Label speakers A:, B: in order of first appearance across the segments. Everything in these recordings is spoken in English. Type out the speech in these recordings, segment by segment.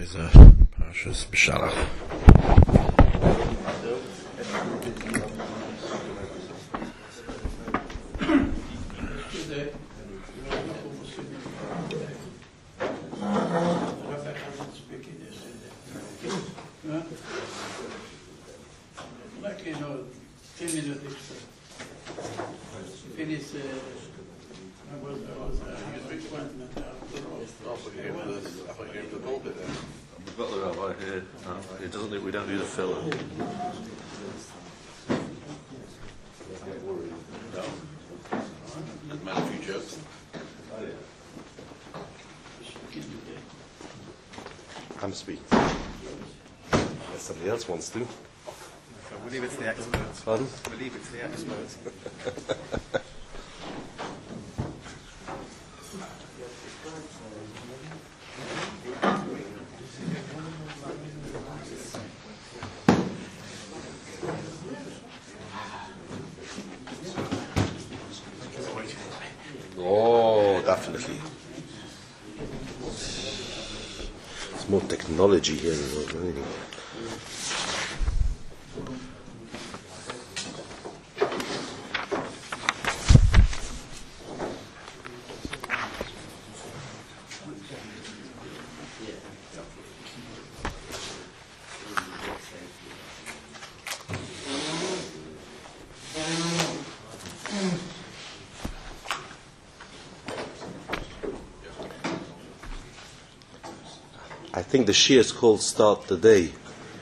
A: is Parshas B'Shalach.
B: Like, 10 minutes extra. Finish, I was having a big appointment after all.
C: I thought you gave the pulpit then. We've got the rabbi here. It doesn't think we don't do the filler. No. Could make a few jokes.
D: I'm speaking. Unless somebody else wants to.
E: We'll leave it to the experts.
D: Pardon?
E: We'll leave it to the experts.
D: Oh, definitely. There's more technology here than anything. I think the Shia is called Start the Day.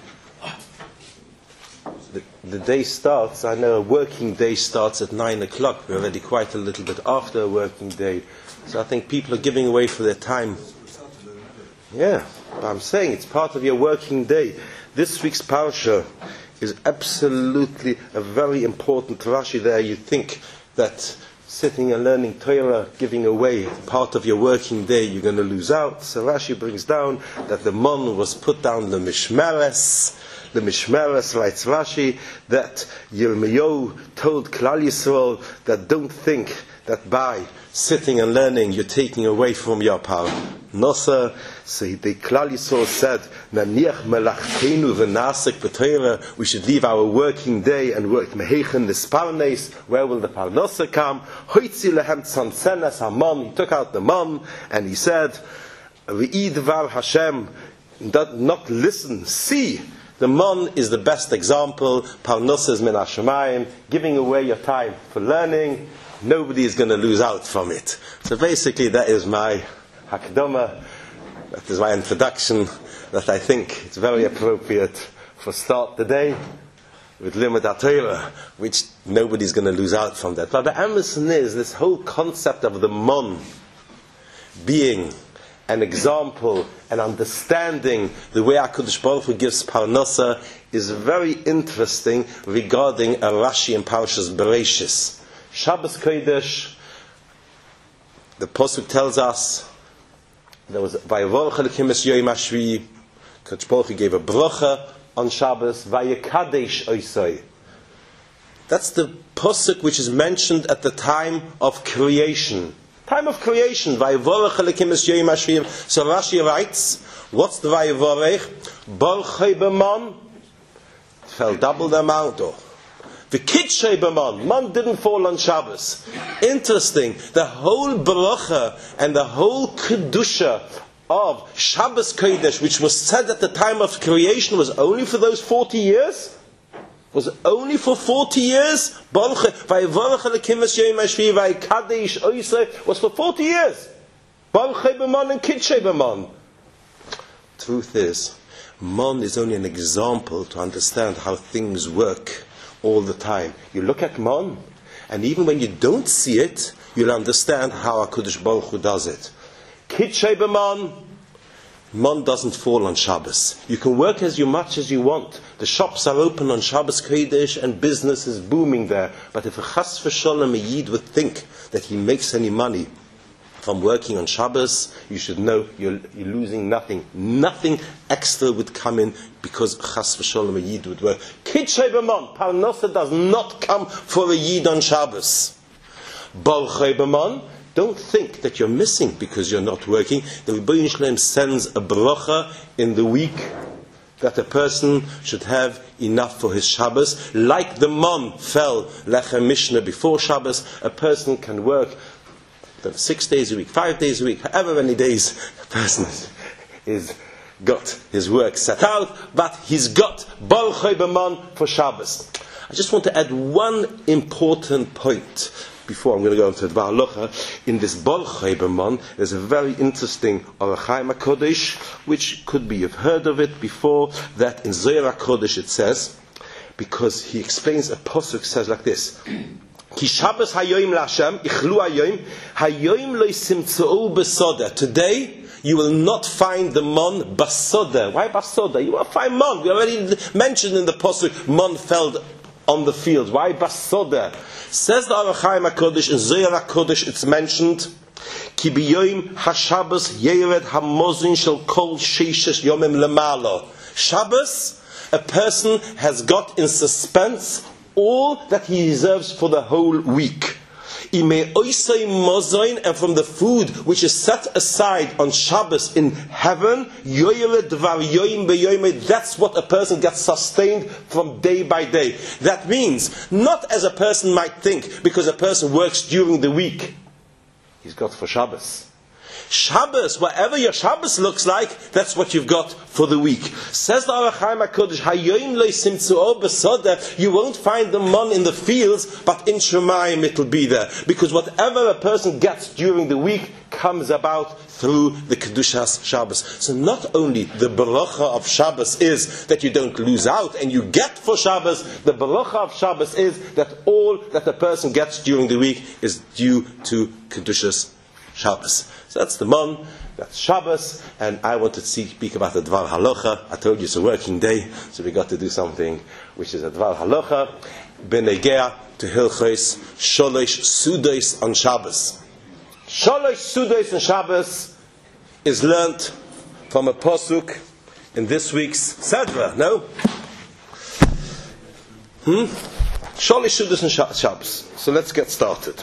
D: The day starts, I know a working day starts at 9 o'clock. We're already quite a little bit after a working day. So I think people are giving away for their time. Yeah, but I'm saying it's part of your working day. This week's Parsha is absolutely a very important Rashi there. You think that sitting and learning Torah, giving away part of your working day, you're going to lose out. So Rashi brings down that the mon was put down the Mishmeres. The Mishmeres, writes Rashi, that Yirmiyahu told Klal Yisrael that don't think that by sitting and learning you're taking away from your power. Nosa, so the Klal Yisrael said, Naniach melachteinu v'nasek b'Torah, we should leave our working day and work mehechen nisparnes. Where will the parnasa come? Hoitzi lehem tzansenes hamon. He took out the mon and he said, V'id var Hashem, not listen, see. The mon is the best example. Parnasa is min hashamayim, giving away your time for learning. Nobody is going to lose out from it. So basically that is my hakdama, that is my introduction, that I think it's very appropriate for start the day with Limud HaTorah, which nobody's going to lose out from that. But the Emerson is this whole concept of the mon being an example and understanding the way HaKadosh Baruch Hu gives Parnasa is very interesting regarding a Rashi in Parshas Bereishis. Shabbos Kodesh, the Pasuk tells us there was Vayevorach Elokim es Yom HaShvi. HaKadosh Baruch Hu gave a bracha on Shabbos. Vayekadesh Oisai. That's the Pasuk which is mentioned at the time of creation. Time of creation. Vayevorach Elokim es Yom HaShvi. So Rashi writes, what's the Vayevorach? Baruch B'man. It fell double the amount. The Kitshei B'man. Man didn't fall on Shabbos. Interesting. The whole bracha and the whole kedusha of Shabbos Kodesh, which was said at the time of creation, was only for those 40 years. Was only for 40 years. Vayevorach Elokim es Yom HaShvi vayikadesh Oisei was for 40 years. Baruch B'man and Kitshei B'man. Truth is, man is only an example to understand how things work all the time. You look at man, and even when you don't see it, you'll understand how HaKadosh Baruch Hu does it. Kitshei B'man, man doesn't fall on Shabbos. You can work as much as you want. The shops are open on Shabbos Kodesh and business is booming there. But if a chas v'sholem a yid would think that he makes any money from working on Shabbos, you should know you're losing nothing. Nothing extra would come in because chas v'sholem a yid would work. Kitshei B'man, Parnasa does not come for a yid on Shabbos. Baruch B'man, don't think that you're missing because you're not working. The Rebbeinu Shalom sends a bracha in the week that a person should have enough for his Shabbos. Like the mon fell Lechem Mishnah before Shabbos, a person can work 6 days a week, 5 days a week, however many days a person is got his work set out, but he's got Baruch B'man for Shabbos. I just want to add one important point before I'm going to go into the Dvar Halacha. In this Baruch B'man, there's a very interesting Orach Chaim HaKodesh, which could be you've heard of it before, that in Zohar HaKodesh it says, because he explains a pasuk says like this: Ki Shabbos hayoim la'Hashem, ichlu hayoim lo yisimtzeu b'soda. Today, you will not find the mon basoda. Why basoda? You will find mon. We already mentioned in the pasuk, mon fell on the field. Why basoda? Says the Orach Chaim HaKodesh, in Zohar HaKodesh it's mentioned, Ki biyoim haShabbos yered hamozin shel kol sheishes yomim lemalo. Shabbos, a person has got in suspense all that he deserves for the whole week. And from the food which is set aside on Shabbos in heaven, that's what a person gets sustained from day by day. That means, not as a person might think, because a person works during the week, he's got for Shabbos. Shabbos, whatever your Shabbos looks like, that's what you've got for the week. Says the Orach Chaim HaKodesh, Hayoim lo yisimtzeu b'soda, you won't find the mon in the fields, but in Shemayim it'll be there. Because whatever a person gets during the week comes about through the Kedushas Shabbos. So not only the beracha of Shabbos is that you don't lose out and you get for Shabbos, the beracha of Shabbos is that all that a person gets during the week is due to Kedushas Shabbos. So that's the mon, that's Shabbos, and I wanted to speak about the Dvar Halacha. I told you it's a working day, so we got to do something which is a Dvar Halacha, benegea to Hilchos Sholosh Sudos on Shabbos. Sholosh Sudos on Shabbos is learnt from a pasuk in this week's Sedra, no? Sholosh Sudos on Shabbos. So let's get started.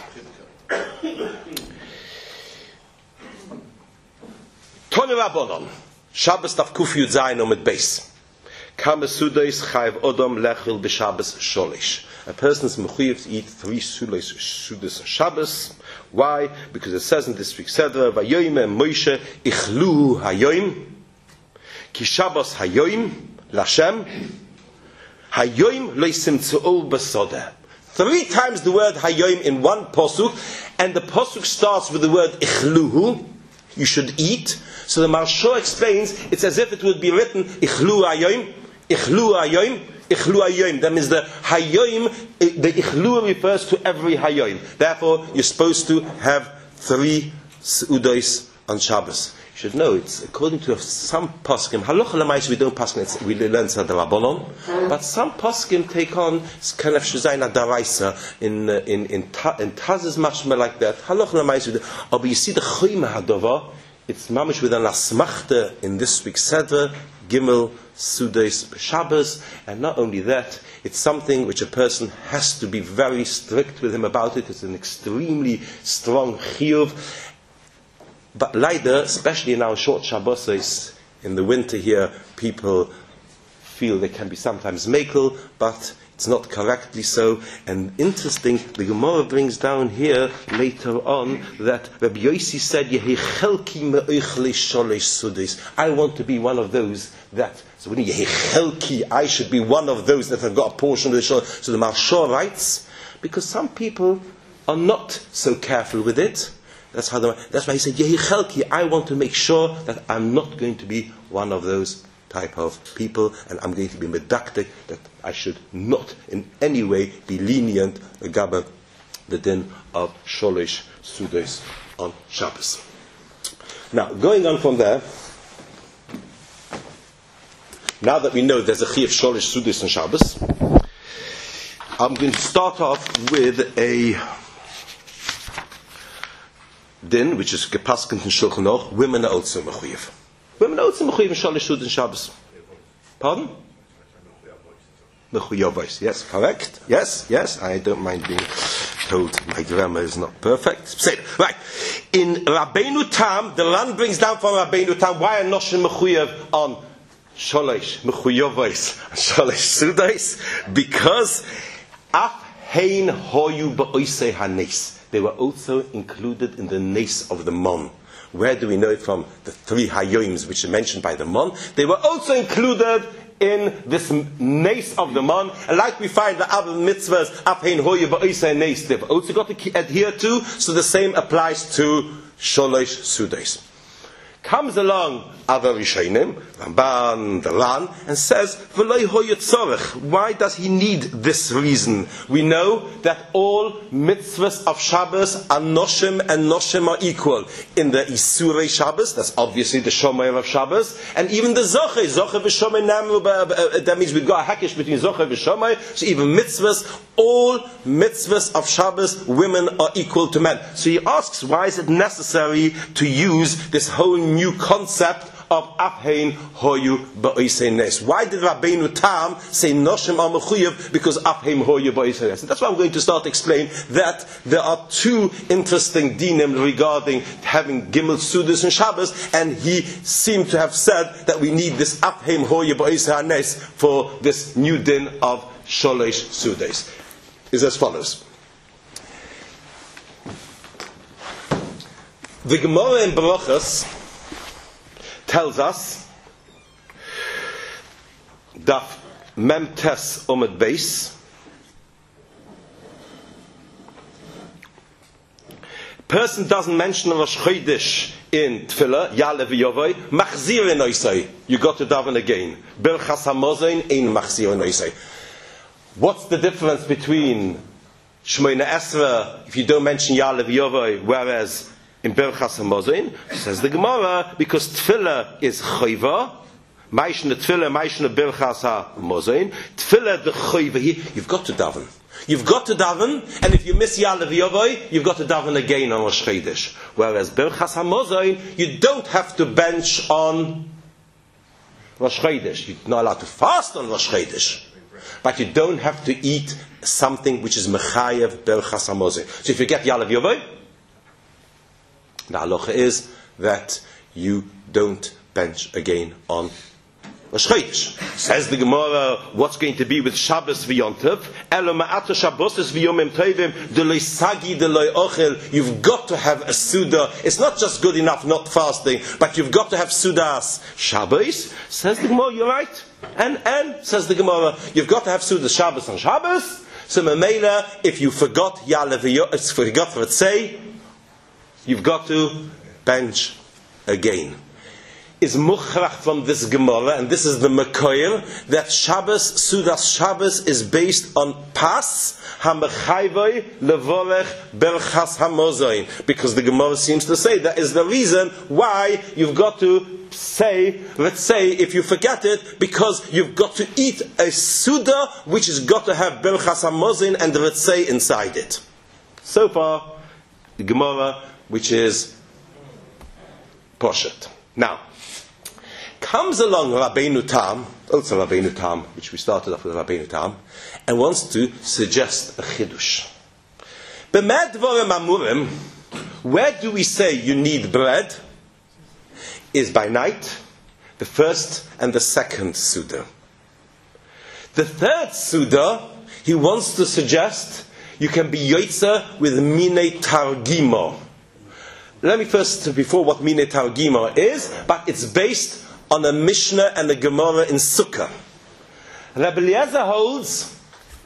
D: Tony Rabbanon, Shabbos Taf Kuf Yud Zayin Omid Beis. Kama Sudos Chayv Odom Lechil B'Shabbos Sholish. A person is mechuyev to eat 3 Sudos on Shabbos. Why? Because it says in this week's Sedra, Vayoyim Moshe Ichlu Hayoim, Ki Shabbos Hayoim Lashem, Hayoim Lo Yisimtzeu B'Soda. 3 times the word Hayoim in one pasuk, and the pasuk starts with the word Ichluhu. You should eat. So the Maharsha explains, it's as if it would be written, Ichlu Hayoim, Ichlu Hayoim, Ichlu Hayoim. That means the Hayoim, the Ichlu refers to every Hayoim. Therefore, you're supposed to have 3 Seudos on Shabbos. You should know, it's according to some poskim, Halacha L'maisa we don't paskin, we learn Tzad Rabbanon, but some poskim take on kind of Shuzayna Daraisa in Taz is much more like that. Halacha L'maisa, but you see the Choyma Hadova, it's mamish with an asmachta in this week's Sedra, Gimel Sudos Shabbos, and not only that, it's something which a person has to be very strict with him about it. It's an extremely strong chiyuv. But leider, especially now in short Shabbos, in the winter here, people feel they can be sometimes mekel, but it's not correctly so. And interesting, the Gemara brings down here later on that Rabbi Yossi said, I want to be one of those that, so when I should be one of those that have got a portion of the Shol. So the Maharsha writes, because some people are not so careful with it. That's why he said, I want to make sure that I'm not going to be one of those type of people, and I'm going to be medactic, that I should not in any way be lenient against the din of Sholosh Sudos on Shabbos. Now, going on from there, now that we know there's a chiyuv Sholosh Sudos on Shabbos, I'm going to start off with a din, which is gepaskent in Shulchan Aruch, women are also mechuyev. Women are also mechuyev in Sholosh Sudos on Shabbos. Pardon? Mechuyev voice. Yes, correct. Yes, I don't mind being told my grammar is not perfect. Say it. Right. In Rabbeinu Tam, the Ran brings down from Rabbeinu Tam, why are Noshim mechuyev on Sholish mechuyovos, Sholish Sudais? Because af hein hoyu ba'oisei hanes. They were also included in the nes of the mon. Where do we know it from? The 3 hayoms which are mentioned by the mon. They were also included in this nes of the mon, and like we find the other mitzvahs, afhein hoye ba'isei nes, they've also got to adhere to. So the same applies to Sholosh Sudais. Comes along other Rishonim, Ramban, the Ran, and says, "V'loi hoye tzorech." Why does he need this reason? We know that all mitzvahs of Shabbos are noshim, and noshim are equal. In the Isurei Shabbos, that's obviously the Shomer of Shabbos, and even the Zoche v'Shomer Namru. That means we've got a hakish between Zoche v'Shomer. So even mitzvahs, all mitzvahs of Shabbos, women are equal to men. So he asks, why is it necessary to use this whole new concept of afhein hoyu ba'isei nes? Why did Rabbeinu Tam say noshim are mechuyev? Because afhein hoyu ba'isei nes. And that's why I'm going to start to explain that there are 2 interesting dinim regarding having gimel sudas and Shabbos, and he seemed to have said that we need this afhein hoyu ba'isei nes for this new din of sholosh sudas. Is as follows. The Gemara in Berachos tells us, Daf Mem Tes Omid Beis, person doesn't mention Rosh Chodesh in Tefillah, Ya'aleh v'Yovoi, Machzir Enoisei. You got to daven again. Birchas HaMozain ein Machzir Enoisei. What's the difference between Shmoyne Esrei if you don't mention Ya'aleh v'Yovoi, whereas in Birchas HaMozain, says the Gemara, because Tefillah is Choiva, Maishne Tefillah, Maishne Birchas HaMozain, Tefillah the Choiva here, you've got to daven. You've got to daven, and if you miss Ya'aleh v'Yovoi, you've got to daven again on Rosh Chodesh. Whereas Birchas HaMozain, you don't have to bench on Rosh Chodesh. You're not allowed to fast on Rosh Chodesh, but you don't have to eat something which is Mechayev Birchas HaMozain. So if you get Ya'aleh v'Yovoi, the halacha is that you don't bench again on Rosh Chodesh. Says the Gemara, what's going to be with Shabbos v'Yontav? Elo ma'ata Shabbos v'Yomim Tovim deloi sagi deloi ochel. You've got to have a Suda. It's not just good enough not fasting, but you've got to have Sudas Shabbos. Says the Gemara, you're right. And says the Gemara, you've got to have Sudas Shabbos on Shabbos. So Mamela, if you forgot Ya'aleh v'Yovoi, forgot Ratzei, you've got to bench again. Is mukhrach from this Gemara, and this is the Mekoyer, that Shabbos, Sudas Shabbos is based on Pas HaMechayvoi Levorech Berchas HaMozain, because the Gemara seems to say that is the reason why you've got to say, let's say, if you forget it, because you've got to eat a Suda which has got to have Berchas HaMozain and Retzei inside it. So far, the Gemara, which is Poshet. Now, comes along Rabbeinu Tam, also Rabbeinu Tam, which we started off with Rabbeinu Tam, and wants to suggest a chidush. B'med dvorim amurim, where do we say you need bread? Is by night, the first and the second Suda. The third Suda, he wants to suggest you can be yoitza with Minei Targimo. Let me first, before what Minei Targimo is, but it's based on a Mishnah and a Gemara in Sukkah. Rabbi Eliezer holds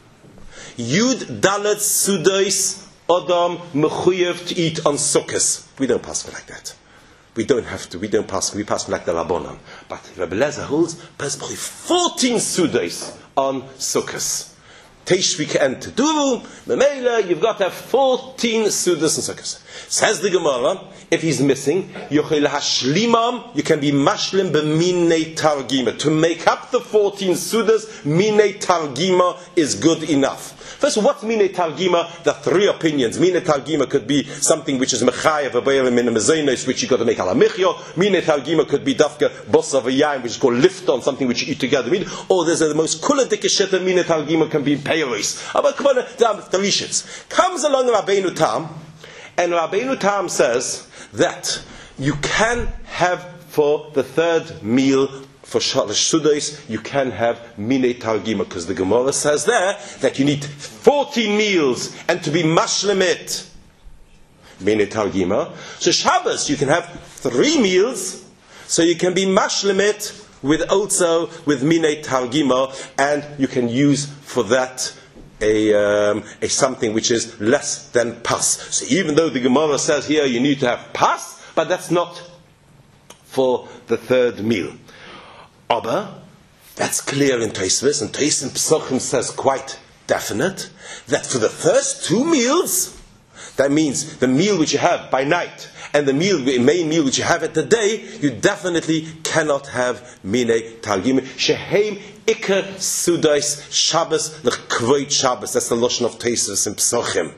D: Yud Dalet Sudois Adam Mechuyev to eat on Sukkahs. We don't pass like that. We don't have to. We don't pass. We pass like the Rabbanan. But Rabbi Eliezer holds 14 Sudois on Sukkahs. Teishvik and Teduru, Memela, you've got to have 14 Sudas and Sukkahs. Says the Gemara, if he's missing, you can be mashlim b'minei targima. To make up the 14 sudas, minei targima is good enough. First, what's minei targima? There are three opinions. Minei targima could be something which is mechayev v'bayrim in a mezainos, which you got to make ala michyo. Minei targima could be dafka bosav v'yayim, which is called lift on, something which you eat together. Or there's the most kuladik shita minei targima can be peiros. But come on, three shits. Comes along Rabbeinu Tam, and Rabbeinu Tam says that you can have for the third meal for Shalosh Sudos, you can have Minei Targima, because the Gemara says there that you need 14 meals and to be mashlemit Minei Targima. So Shabbos, you can have 3 meals, so you can be mashlemit with Minei Targima, and you can use for that a something which is less than pas. So even though the Gemara says here you need to have pas, but that's not for the third meal. Aber that's clear in Tosfos, and Tosfos Pesachim says quite definite that for the first 2 meals, that means the meal which you have by night and the main meal which you have at the day, you definitely cannot have Minei Targim. Sheheim Iker Sudos Shabbos L'Kvoid Shabbos. That's the Lashon of Tosfos and Pesachim.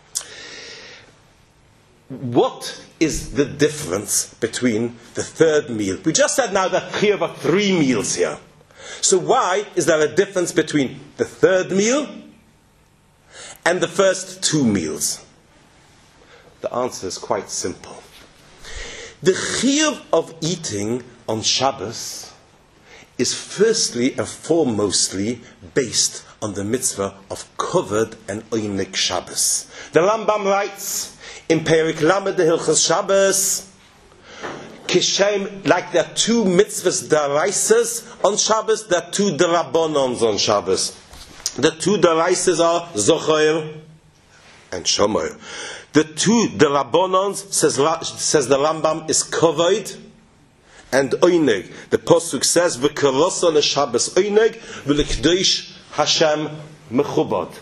D: What is the difference between the third meal? We just said now that here are 3 meals here. So why is there a difference between the third meal and the first 2 meals? The answer is quite simple. The chiyuv of eating on Shabbos is firstly and foremostly based on the mitzvah of kovod and oinik Shabbos. The Rambam writes in Perik Lamed the Hilchos Shabbos, Kishem, like there are 2 mitzvahs daraisas on Shabbos, there are 2 darabonons on Shabbos. The 2 daraisas are Zocher and Shomer. The 2 darabonons, says the Rambam, is kovod and oineg. The Pasuk says, V'karosa l'Shabbos oineg, v'lekdosh Hashem mechubad.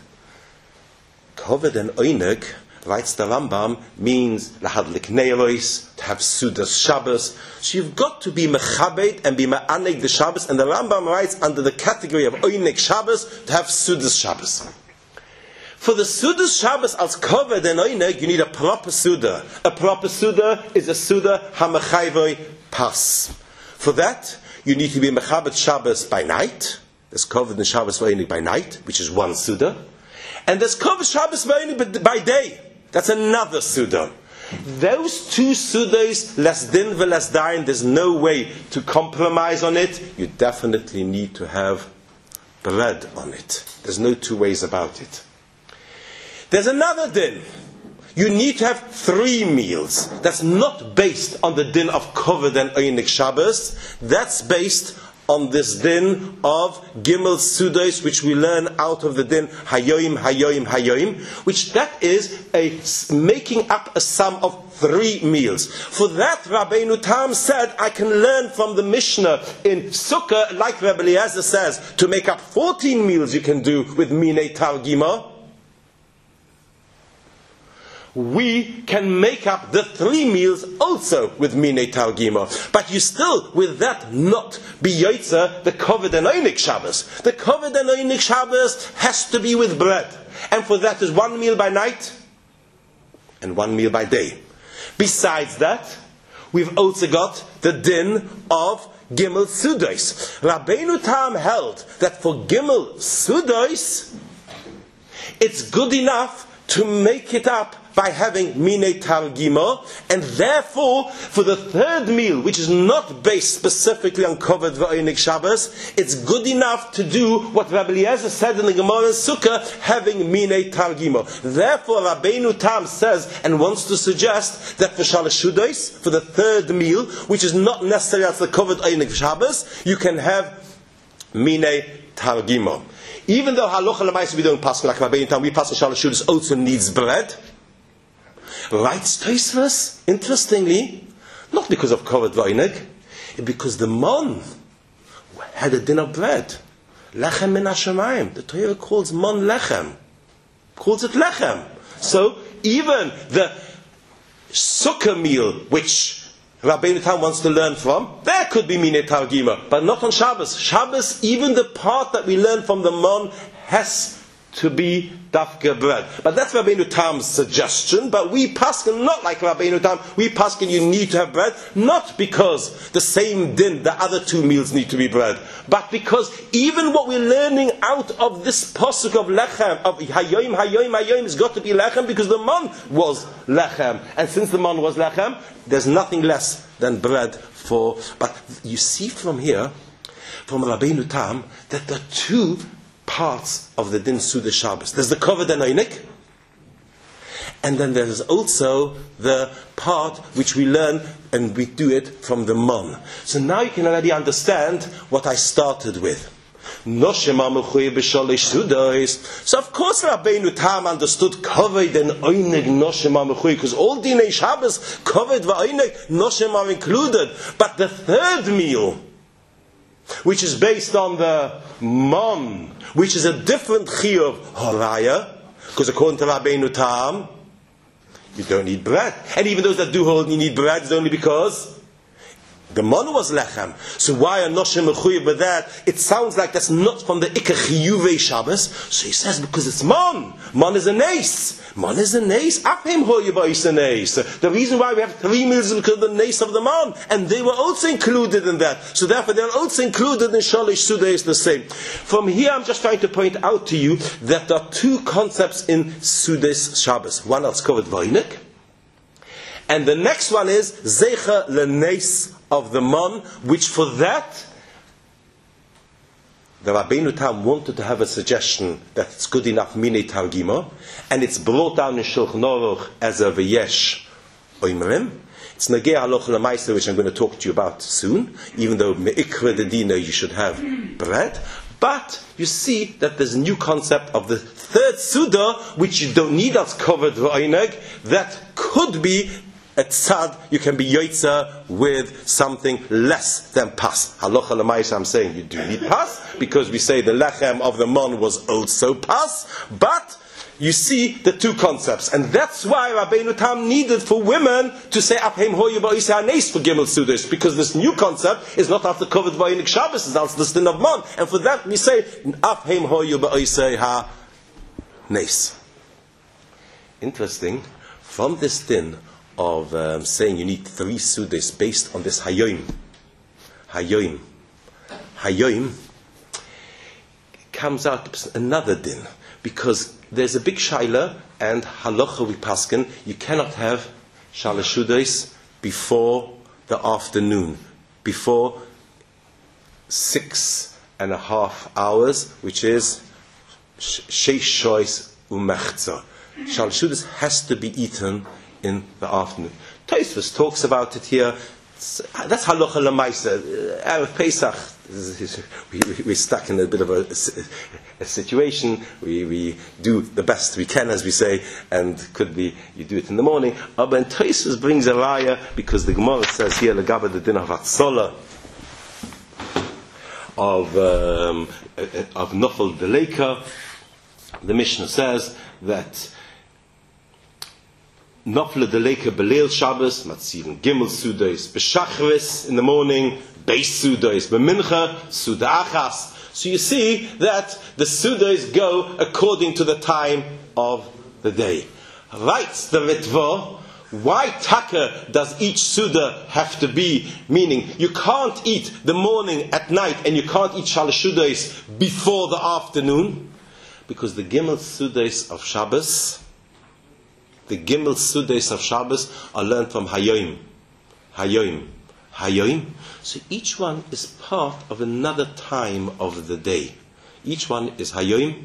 D: Kovod and oineg, writes the Rambam, means lahadlik neiros, to have Sudas Shabbos. So you've got to be mechabed and be ma'aneg the Shabbos, and the Rambam writes under the category of oinek Shabbos to have Sudas Shabbos. For the Sudas Shabbos als kovod and oinek, you need a proper Suda. A proper Suda is a Suda hamachayvoi pas. For that, you need to be mechabed Shabbos by night. There's kovod and Shabbos oinek by night, which is 1 Suda. And there's kovod Shabbos oinek by day. That's another Suda. Those 2 Sudas, less din v'less dain, there's no way to compromise on it. You definitely need to have bread on it. There's no 2 ways about it. There's another din. You need to have 3 meals. That's not based on the din of kovod and oinik Shabbos. That's based on this din of Gimel Sudos, which we learn out of the din Hayoim, Hayoim, Hayoim, which that is a making up a sum of 3 meals. For that, Rabbeinu Tam said, I can learn from the Mishnah in Sukkah, like Rabbi Eliezer says, to make up 14 meals you can do with Minei Targima. We can make up the 3 meals also with Minei Targima. But you still, with that, not be Yotzer the kovod and oinik Shabbos. The kovod and oinik Shabbos has to be with bread. And for that is 1 meal by night and 1 meal by day. Besides that, we've also got the din of Gimel Sudos. Rabbeinu Tam held that for Gimel Sudos, it's good enough to make it up by having Minei Targima, and therefore, for the third meal, which is not based specifically on kovod v'oinik Shabbos, it's good enough to do what Rabbi Eliezer said in the Gemara in Sukkah, having Minei Targima. Therefore, Rabbeinu Tam says and wants to suggest that for Shalosh Sudos, for the third meal, which is not necessarily as the kovod v'oinik Shabbos, you can have Minei Targima. Even though halacha l'maisa we don't pass like Rabbeinu Tam, we pass Shalosh Sudos also needs bread. Writes Tosfos, interestingly, not because of kovod v'oinek, because the mon had a din of bread. Lechem min hashamayim. The Torah calls mon lechem. Calls it lechem. So even the sukkah meal, which Rabbeinu Tam wants to learn from, there could be Minei Targima, but not on Shabbos. Shabbos, even the part that we learn from the Mon, has to be dafka bread. But that's Rabbeinu Tam's suggestion, but we paskin not like Rabbeinu Tam. We paskin you need to have bread, not because the same din, the other two meals need to be bread, but because even what we're learning out of this pasuk of lechem, of hayoim, has got to be lechem, because the man was lechem. And since the man was lechem, there's nothing less than bread for... But you see from here, from Rabbeinu Tam, that the two parts of the Din Suda Shabbos. There's the Kovod and Einik, and then there's also the part which we learn and we do it from the Mon. So now you can already understand what I started with. So of course Rabbeinu Tam understood Kovod and Einik, Noshem HaMechui, because all Dinei Shabbos, Kovod and Einik, Noshem are included. But the third meal, which is based on the Mon, which is a different chiyuv haraya, because according to Rabbeinu Tam, you don't need bread. And even those that do hold you need bread, it's only because the Mon was lechem. So why are Noshem Mechuyev with that? It sounds like that's not from the Ikar Chiyuvei Shabbos. So he says because it's Mon. Mon is a nace. Mon is a nace. Apim Hoyeba is a nace. The reason why we have 3 meals is because of the nace of the Mon. And they were also included in that. So therefore they are also included in Shalish Suda is the same. From here I'm just trying to point out to you that there are 2 concepts in Sudas Shabbos. One is covered Vainik. And the next one is Zecha Lenes of the Mon, which for that the Rabbeinu Tam wanted to have a suggestion that it's good enough Minei Targima, and it's brought down in Shulchan Aruch as a V'yesh Oimrim. It's Nagei Halacha L'Maaseh, which I'm going to talk to you about soon, even though Me'ikra Dedina you should have bread. But you see that there's a new concept of the third Suda, which you don't need as covered V'oineg, that could be at tzad, you can be yoitza with something less than pas. Halacha l'maisa, I'm saying you do need pas, because we say the lechem of the Mon was also pas, but you see the 2 concepts. And that's why Rabbeinu Tam needed for women to say Aphem Hoyu Ba'isei HaNeis for Gimel Sudas, because this new concept is not after covered by V'oineg Shabbos, it's also the din of Mon. And for that we say Aphem Hoyu Ba'isei HaNeis. Interesting, from this din of saying you need 3 sudas based on this hayoim comes out another din, because there's a big shaila and halacha we paskin, you cannot have shalosh sudas before the afternoon, before 6.5 hours, which is sheish shois umechza. Shalosh sudas has to be eaten in the afternoon. Tosfos talks about it here. That's halacha l'maisa. Erev Pesach, we're stuck in a bit of a situation. We do the best we can, as we say, and could be you do it in the morning. But Tosfos brings a raya, because the Gemara says here l'gaba the din of hatzola of Nofel Deleka. The Mishnah says that Nofle Deleka Beleil Shabbos, Matziven Gimel Sudas, B'Shachris in the morning, Beis Sudas, B'Mincha, Suda Achas. So you see that the Sudas go according to the time of the day. Writes the Ritva, why taka does each Suda have to be? Meaning, you can't eat the morning at night, and you can't eat Shalosh Sudas before the afternoon, because the Gimel Sudas of Shabbos, the Gimel Sudas of Shabbos are learned from Hayoim. So each one is part of another time of the day. Each one is Hayoim,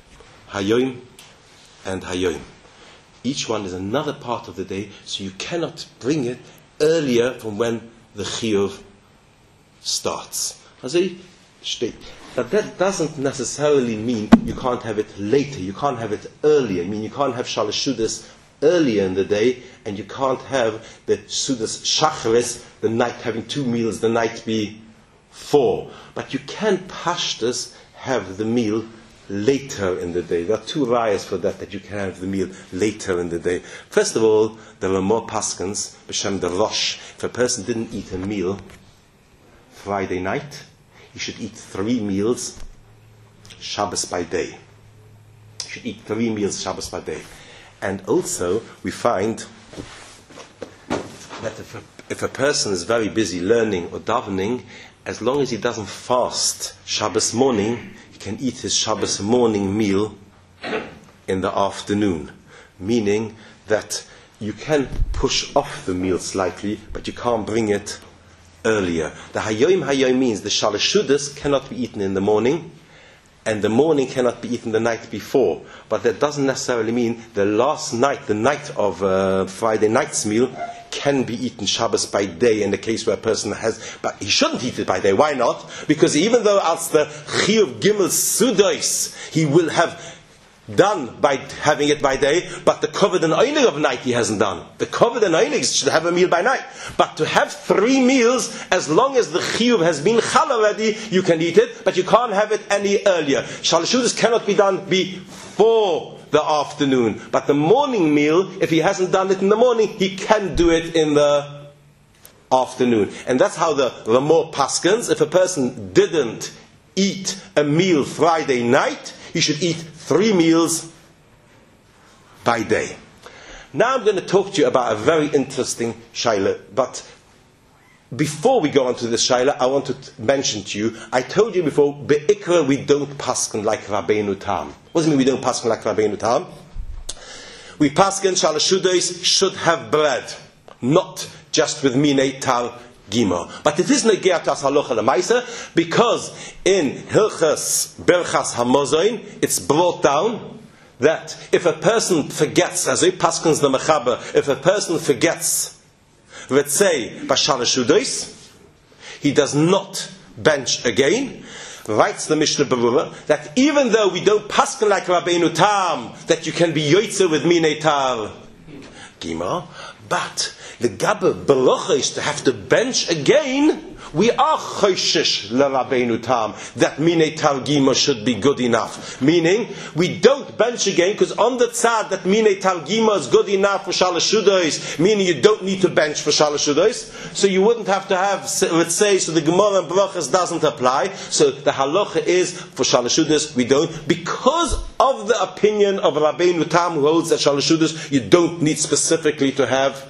D: and Hayoim. Each one is another part of the day, so you cannot bring it earlier from when the Chiyuv starts. But that doesn't necessarily mean you can't have it later, you can't have it earlier. I mean, you can't have Shalosh Sudas earlier in the day, and you can't have the Sudas Shachris, the night, having 2 meals the night before. But you can pashtus have the meal later in the day. There are two rayas for that you can have the meal later in the day. First of all, there are more paskins, b'shem the Rosh. If a person didn't eat a meal Friday night, he should eat 3 meals Shabbos by day. He should eat 3 meals Shabbos by day. And also, we find that if a person is very busy learning or davening, as long as he doesn't fast Shabbos morning, he can eat his Shabbos morning meal in the afternoon. Meaning that you can push off the meal slightly, but you can't bring it earlier. The Hayoim means the Shalashudas cannot be eaten in the morning, and the morning cannot be eaten the night before. But that doesn't necessarily mean the last night, the night of Friday night's meal, can be eaten Shabbos by day in the case where a person has, but he shouldn't eat it by day. Why not? Because even though as the Chiyuv Gimel Sudois, he will have done by having it by day, but the Kovod and Einig of night he hasn't done. The Kovod and Einig should have a meal by night. But to have 3 meals, as long as the Chiyuv has been Chal already, you can eat it, but you can't have it any earlier. Shalashudas cannot be done before the afternoon. But the morning meal, if he hasn't done it in the morning, he can do it in the afternoon. And that's how the Ramor Paskins, if a person didn't eat a meal Friday night, he should eat 3 meals by day. Now I'm going to talk to you about a very interesting shaila. But before we go on to this shaila, I want to mention to you, I told you before, be'ikra we don't paskin like Rabbeinu Tam. What does it mean we don't paskin like Rabbeinu Tam? We paskin shalashudos should have bread, not just with minei tal gima. But it is negea to as halacha lemaisa, because in Hilchas Berchas Hamozain it's brought down that if a person forgets, as it paskins the mechaber, if a person forgets, let's say bashalashudos, he does not bench again. Writes the Mishnah Berurah that even though we don't paskin like Rabbeinu Tam that you can be yoitzer with minei tal gima, but the Gabba Baruch is to have to bench again. We are choishish l'Rabbeinu Tam that minei tal gima should be good enough. Meaning, we don't bench again because on the tzad that minei tal gima is good enough for shalashudos, meaning you don't need to bench for shalashudos. So you wouldn't have to have, let's say, so the Gemara and Brachas doesn't apply. So the halacha is for shalashudos we don't, because of the opinion of Rabbeinu Tam who holds that shalashudos you don't need specifically to have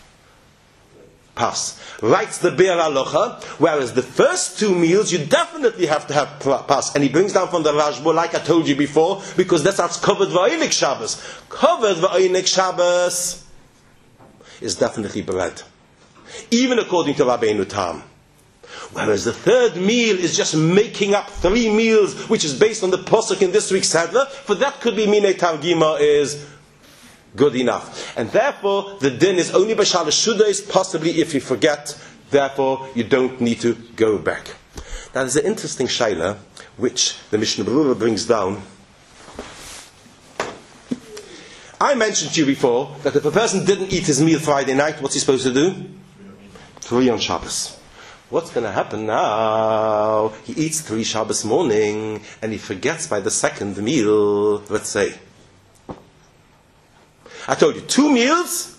D: pas. Writes the Be'er Halacha, whereas the first 2 meals you definitely have to have pas. And he brings down from the Rashba, like I told you before, because that's covered v'oinik Shabbos. Covered v'oinik Shabbos is definitely bread, even according to Rabbeinu Tam. Whereas the 3rd meal is just making up 3 meals, which is based on the posuk in this week's Sedler. For that could be minei tal gima is good enough. And therefore, the din is only b'shalashudos, possibly if you forget, therefore you don't need to go back. Now there's an interesting shaila, which the Mishnah Berurah brings down. I mentioned to you before that if a person didn't eat his meal Friday night, what's he supposed to do? 3 on Shabbos. What's going to happen now? He eats 3 Shabbos morning, and he forgets by the 2nd meal, let's say. I told you, 2 meals,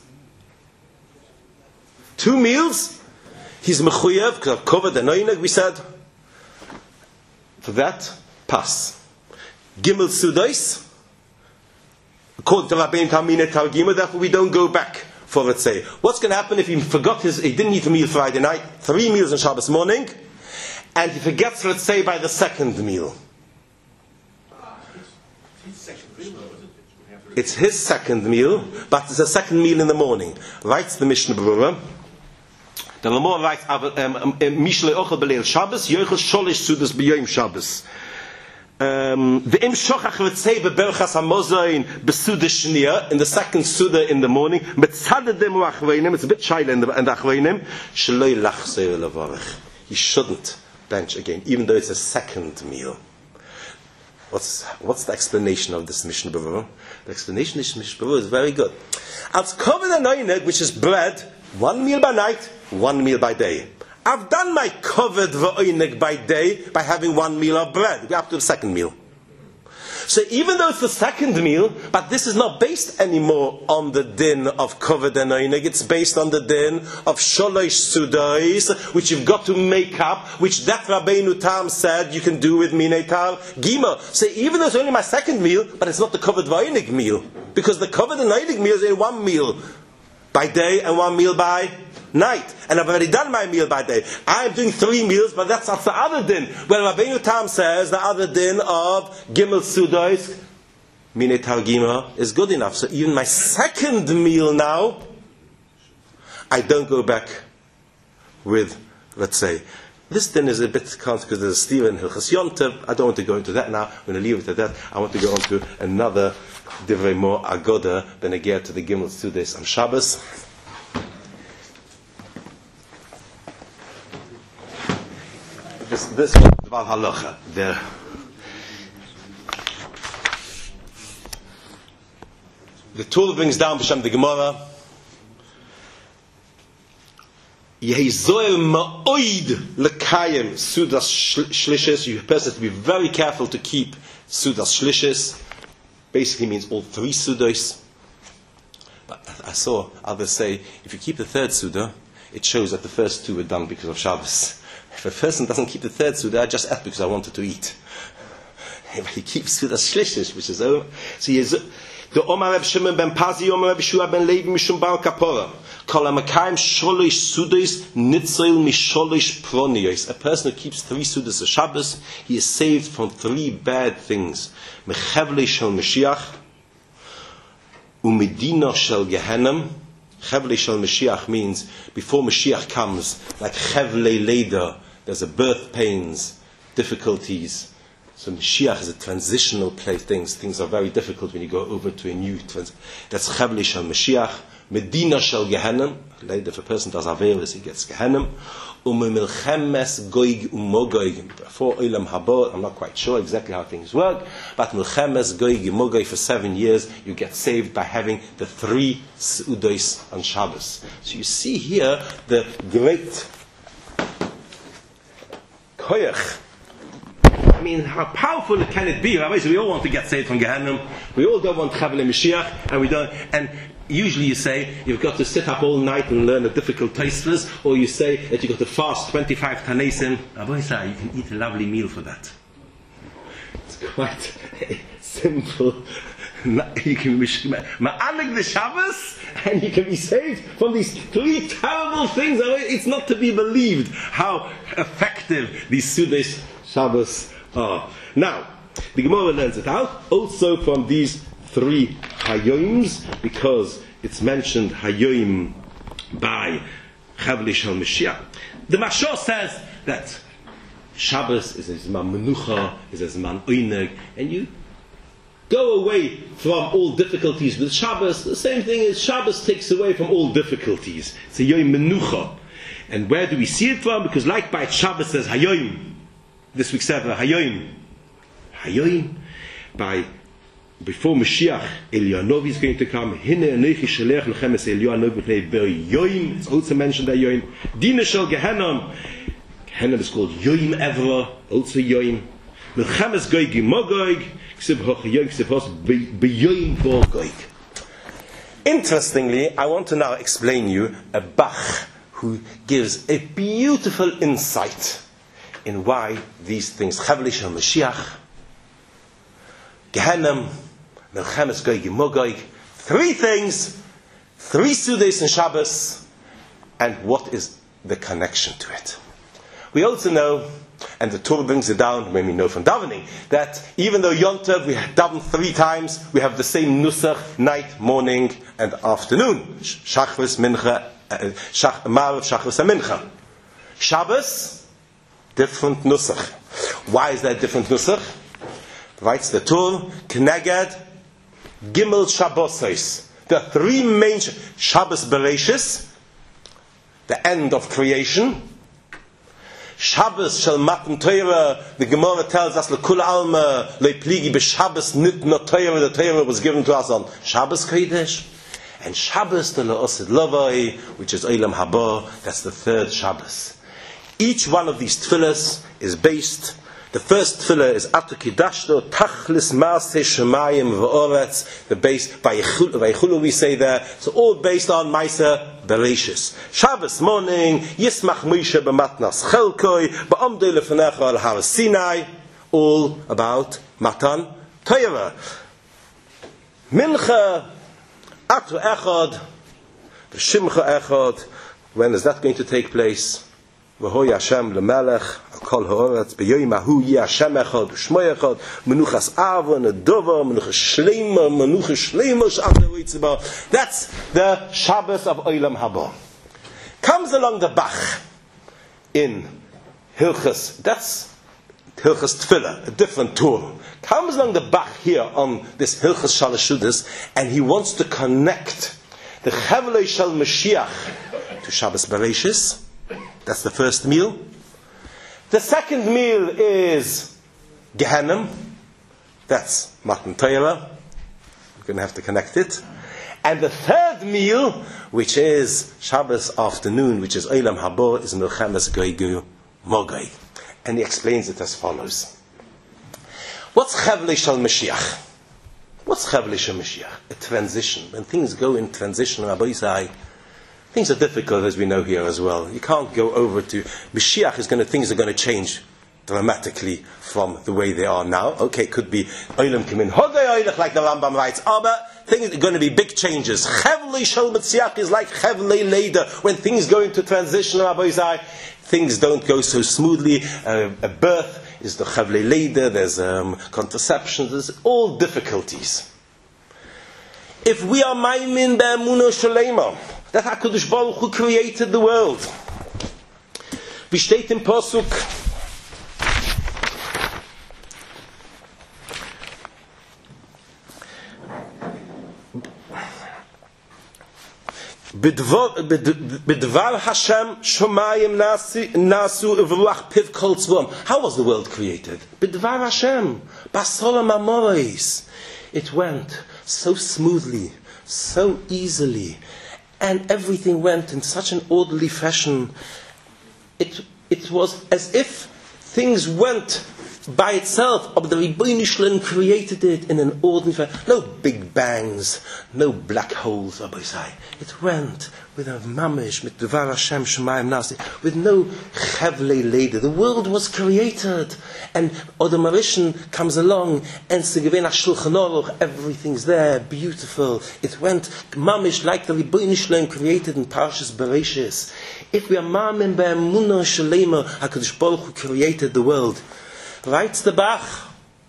D: he's mechuyev, because I've covered the noinig, we said. For that, pass. Gimel Sudois, according to Rabbeinu Tam minei tal gima, therefore we don't go back for, let's say. What's going to happen if he he didn't eat a meal Friday night, 3 meals on Shabbos morning, and he forgets, let's say, by the 2nd meal? It's his 2nd meal, but it's a 2nd meal in the morning. Writes the Mishnah Berurah. The Lamor writes, Mishlei ochel b'leil Shabbos, yochel sholish sudas b'yom Shabbos. V'im shochach v'tzei b'berchas hamozayin b'suda shniya, in the 2nd suda in the morning, metzadedem u'achreinim, it's a bit shaila in the achreinim, shloi lachzei levarech. He shouldn't bench again, even though it's a 2nd meal. What's the explanation of this Mishnah Berurah? The explanation of this Mishnah Berurah is very good. I've covered a noinig, which is bread, 1 meal by night, 1 meal by day. I've done my covered v'oinig by day by having 1 meal of bread. We're up to the 2nd meal. So even though it's the second meal, but this is not based anymore on the din of Koved and Einig, it's based on the din of Sholosh Sudais, which you've got to make up, which that Rabbeinu Tam said you can do with Minei Tal Gima. So even though it's only my second meal, but it's not the Koved Einig meal, because the Koved and Einig meal is in one meal by day and one meal by night. And I've already done my meal by day. I'm doing 3 meals, but that's the other din. Well, Rabbeinu Tam says the other din of Gimel Sudois, Minei Tal Gima, is good enough. So even my second meal now, I don't go back with, let's say, this din is a bit constant because there's a Stephen Hilchas Yontev. I don't want to go into that now. I'm going to leave it at that. I want to go on to another divrei more agoda than again to the Gimel Sudois on Shabbos. This one, Dvar Halacha. The Torah brings down B'Shem the Gemara. Yehi zoel ma'oid lekayim sudas shlishes. You person to be very careful to keep sudas shlishes. Basically means all 3 sudos. But I saw others say if you keep the 3rd suda, it shows that the first 2 were done because of Shabbos. If a person doesn't keep the 3rd suda, I just ate because I wanted to eat. If he keeps sudas shlishes, which is over, so he is the Omar Reb Shimon ben Pazi, Omar Reb Shua ben Levi Mishum Bar Kapora. Kol HaMakayim Sholosh Sudos Nitzel Misholosh Pronios. A person who keeps 3 sudas of Shabbos, he is saved from 3 bad things. Mechevle Shel Mashiach, Umedina Shel Gehenim. Chevle Shel Mashiach means before Mashiach comes, like Chevle Leda, there's a birth pains, difficulties. So Mashiach is a transitional place. Things are very difficult when you go over to a new that's Chevle Shel Mashiach. Medina Shel Gehenim. If a person does Averis, he gets Gehenim. Milchemes Goig Umogoig. Before Olam Haba, I'm not quite sure exactly how things work, but Milchemes Goig Umogoig for 7 years, you get saved by having the 3 Seudos on Shabbos. So you see here the great koyach. I mean, how powerful can it be? We all want to get saved from Gehenim. We all don't want Chavle Mashiach, and we don't. And usually you say you've got to sit up all night and learn a difficult tasteless, or you say that you've got to fast 25 tanesim. You can eat a lovely meal for that. It's quite simple. You can be ma'alig the Shabbos, and you can be saved from these 3 terrible things. It's not to be believed how effective these Sudos Shabbos are. Now, the Gemara learns it out also from these 3 Hayoms, because it's mentioned Hayoim by Chavle Shel Mashiach. The Mashal says that Shabbos is a Zman Menucha, is a Zman Oineg, and you go away from all difficulties with Shabbos. The same thing is Shabbos takes away from all difficulties. It's a Yom Menucha. And where do we see it from? Because like by Shabbos says Hayoim. This week's Sefer Hayoim. Hayoim by before Mashiach Eliyahu is going to come. Hine Anochi Shelech Lechem Es Eliyahu B'nei Ber Yoim. It's also mentioned that Yoim. Dina Shel Gehenim. Gehenim is called Yoim Evra. Also Yoim. Melchemes Goy Gimogoig. Ksiv Hoch Yoim Ksiv Hos Beyoim Borgoig. Interestingly, I want to now explain you a Bach who gives a beautiful insight in why these things, Chavle Shel Mashiach, Gehenim, Melchemes Goy Gimogoig, 3 things, 3 Sudos and Shabbos, and what is the connection to it. We also know, and the Torah brings it down when we know from davening, that even though Yontav we daven 3 times, we have the same nusach, night, morning, and afternoon. Shachris, Mincha, Ma'ariv, Shachris, and Mincha. Shabbos, different nusach. Why is that different nusach? Writes the Torah, Kneged, Gimel Shabbosos. There are 3 main Shabbos Bereshis, the end of creation. Shabbos Shel Matan Torah, the Gemara tells us, L'kul Alma, Le'pligi b'Shabbos nitna Torah, the Torah was given to us on Shabbos Kodesh. And Shabbos to La'osid Lavai, which is Olam Haba, that's the 3rd Shabbos. Each one of these tefillas is based The first tefillah is Atu Kidashto Tachlis Maaseh Shemayim V'Oretz. The base Vayichulu we say there. So all based on Maaseh Bereshis. Shabbos morning Yismach Moshe b'Matnas Chelkoi b'Amdei Lefanecha al Har Sinai. All about Matan Torah. Mincha Atu Echad V'Shimcha Echad. When is that going to take place? V'Hoy Hashem leMelech Kol Ha'oretz B'Yoyim Hahu Yi Hashem Echad U'Shmo Echad Menuchas Ava Nedova Menuchas Shleima She'Avnei Yitzba. That's the Shabbos of Olam Haba. Comes along the Bach in Hilchas. That's Hilchas Tefillah, a different tour. Comes along the Bach here on this Hilchas Shalosh Seudos, and he wants to connect the Chevlei Shel Mashiach to Shabbos Bereshis. That's the first meal. The second meal is Gehenim. That's Matan Torah. We're going to have to connect it. And the third meal, which is Shabbos afternoon, which is Olam Haba, is Milchemes Goy Mogay. And he explains it as follows. What's Chevlei Shel Mashiach? What's Chevlei Shel Mashiach? A transition. When things go in transition, Rabbi Yisai, things are difficult, as we know here as well. You can't go over to Mashiach. Things are going to change dramatically from the way they are now. Okay, it could be Olam Kimin Hodei Oilech, like the Rambam writes. But things are going to be big changes. Chevlei Shel Mashiach is like Chevlei Leder. When things go into transition, Rabbi Yisai, things don't go so smoothly. A birth is the Chevlei Leder. There's contraception. There's all difficulties. If we are Maimin Be'emunah Shalema, that HaKadosh Baruch Hu created the world. Wie steht im Pasuk? B'dvar Hashem Shomayim Nasu V'ruach Piv Kol Tzvom. How was the world created? B'dvar Hashem B'asolam Amoros. It went so smoothly, so easily, and everything went in such an orderly fashion. It was as if things went by itself. But the Ribono Shel Olam created it in an ordinary fashion. No big bangs, no black holes. It went with a mamish, mit Dvar Hashem Shemayim Nasi, with no Chevlei Leder. The world was created, and Adam Rishon comes along and Segevin HaShulchan Aruch, everything's there, beautiful. It went mamish like the Ribono Shel Olam created in Parshas Bereshis. If we are mamin be'emunah shalema, HaKadosh Baruch Hu created the world. Writes the Bach.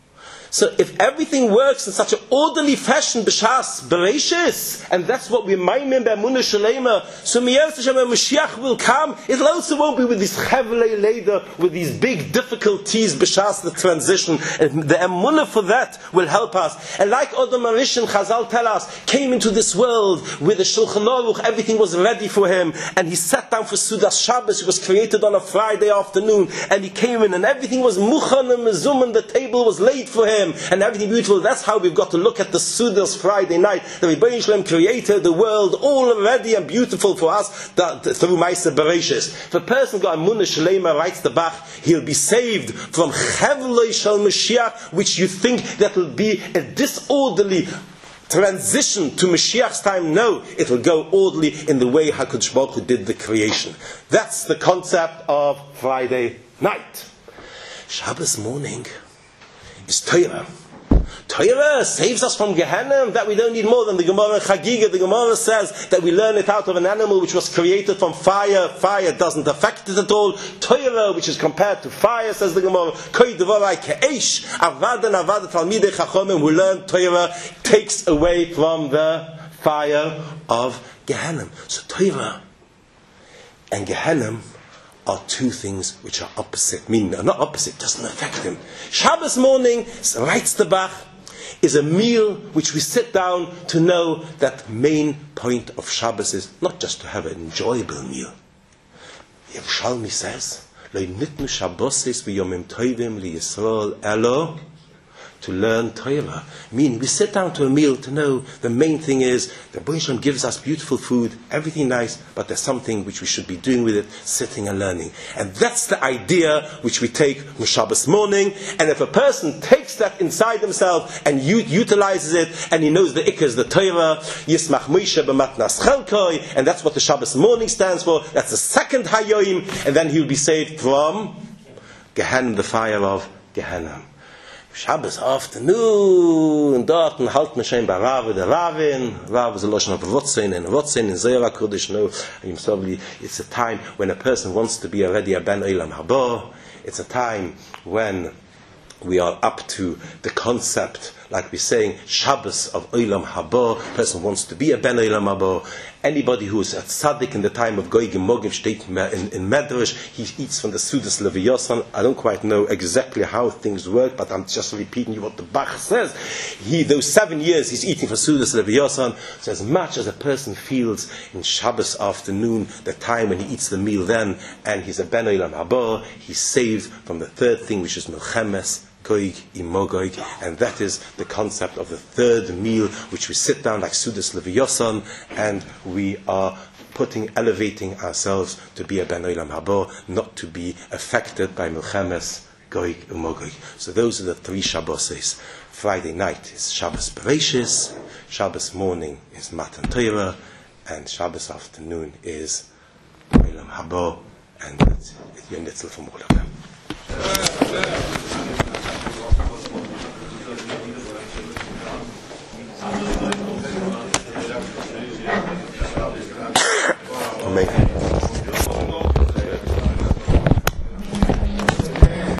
D: So if everything works in such an orderly fashion, b'shas bereshis, and that's what we maimin be'emunah shalema, so Miyaz Hashem when Mashiach will come, it also won't be with this Chevlei Leder, with these big difficulties, b'shas the transition. And the emunah for that will help us. And like Adam Rishon, Chazal tell us, came into this world with the Shulchan Aruch, everything was ready for him, and he sat down for Sudas Shabbos. He was created on a Friday afternoon, and he came in, and everything was muchan and mezum, and the table was laid for him. And everything beautiful. That's how we've got to look at the Sudas Friday night. The Ribono Shel Olam created the world all ready and beautiful for us through Maaseh Bereshis. If a person got Emunah Shalema, writes the Bach, he'll be saved from Chevlei Shel Mashiach, which you think that will be a disorderly transition to Mashiach's time. No, it will go orderly in the way HaKadosh Baruch Hu did the creation. That's the concept of Friday night. Shabbos morning is Torah. Torah saves us from Gehenna, that we don't need more than the Gemara Chagiga. The Gemara says that we learn it out of an animal which was created from fire. Fire doesn't affect it at all. Torah, which is compared to fire, says the Gemara, Koi Devarai Ke'esh, Avadan Avad Talmidei Chachomim, who learn Torah, takes away from the fire of Gehenna. So Torah and Gehenna are two things which are opposite. Meaning, not opposite, doesn't affect them. Shabbos morning, writes the Bach, is a meal which we sit down to know that main point of Shabbos is not just to have an enjoyable meal. Yerushalmi says, Lo nitnu Shabbosis v'yomim tovim liyisrael elo to learn Torah. Meaning, we sit down to a meal to know the main thing is the Baruch Shalom gives us beautiful food, everything nice, but there's something which we should be doing with it, sitting and learning. And that's the idea which we take from Shabbos morning. And if a person takes that inside himself and utilizes it, and he knows the Ikar is the Torah, Yismach Moshe b'matnas chelkoi, and that's what the Shabbos morning stands for. That's the second Hayoim, and then he will be saved from Gehenna, the fire of Gehenna. Shabbos afternoon, dort and halt me schein bei Rave, der Ravin. Rave is a lotion of Votzein, and Votzein in Zohar HaKodesh, it's a time when a person wants to be already a Ben Olam Haba. It's a time when we are up to the concept, like we're saying, Shabbos of Olam Haba. Person wants to be a Ben Olam Haba. Anybody who is a tzaddik in the time of Goyim Mogim steht in Medrash, he eats from the Sudas Leviyosan. I don't quite know exactly how things work, but I'm just repeating you what the Bach says. Those 7 years he's eating from Sudas Leviyosan. So as much as a person feels in Shabbos afternoon, the time when he eats the meal then, and he's a Ben Olam Haba, he's saved from the third thing, which is Milchemes Goig Imogoig, and that is the concept of the third meal, which we sit down like Sudas Leviyosan, and we are elevating ourselves to be a Ben Olam Haba, not to be affected by Milchemes Goig Imogoig. So those are the 3 Shabboses. Friday night is Shabbos Bereshis, Shabbos morning is Matan Torah, and Shabbos afternoon is Olam Haba, and that's Yom Nitzel from all of them. Amen.